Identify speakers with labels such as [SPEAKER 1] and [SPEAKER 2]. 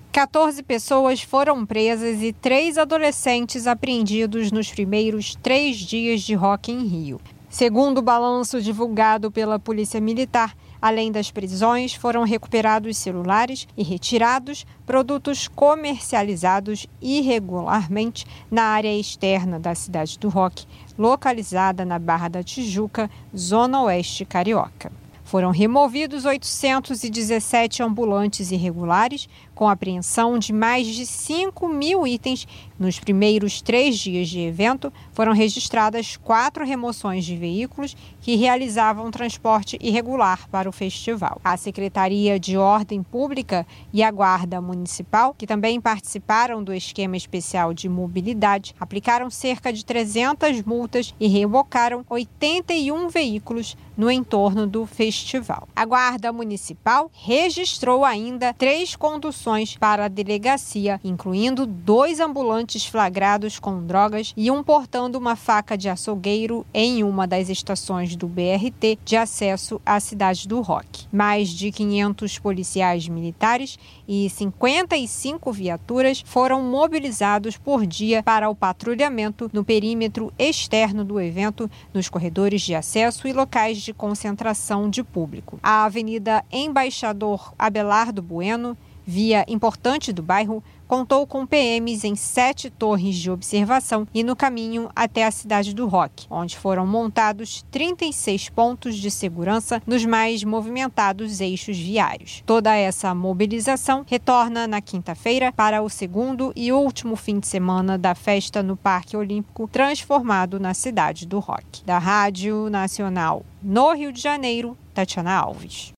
[SPEAKER 1] 14 pessoas foram presas e 3 adolescentes apreendidos nos primeiros 3 dias de Rock in Rio. Segundo o balanço divulgado pela Polícia Militar, além das prisões, foram recuperados celulares e retirados produtos comercializados irregularmente na área externa da cidade do Rock, localizada na Barra da Tijuca, zona oeste carioca. Foram removidos 817 ambulantes irregulares, com apreensão de mais de 5.000 itens. Nos primeiros 3 dias de evento, foram registradas 4 remoções de veículos que realizavam transporte irregular para o festival. A Secretaria de Ordem Pública e a Guarda Municipal, que também participaram do esquema especial de mobilidade, aplicaram cerca de 300 multas e rebocaram 81 veículos no entorno do festival. A Guarda Municipal registrou ainda 3 conduções para a delegacia, incluindo 2 ambulantes flagrados com drogas e um portando uma faca de açougueiro em uma das estações do BRT de acesso à cidade do Rock. Mais de 500 policiais militares e 55 viaturas foram mobilizados por dia para o patrulhamento no perímetro externo do evento, nos corredores de acesso e locais de concentração de público. A Avenida Embaixador Abelardo Bueno, via importante do bairro, contou com PMs em 7 torres de observação e no caminho até a cidade do Rock, onde foram montados 36 pontos de segurança nos mais movimentados eixos viários. Toda essa mobilização retorna na quinta-feira para o segundo e último fim de semana da festa no Parque Olímpico, transformado na cidade do Rock. Da Rádio Nacional no Rio de Janeiro, Tatiana Alves.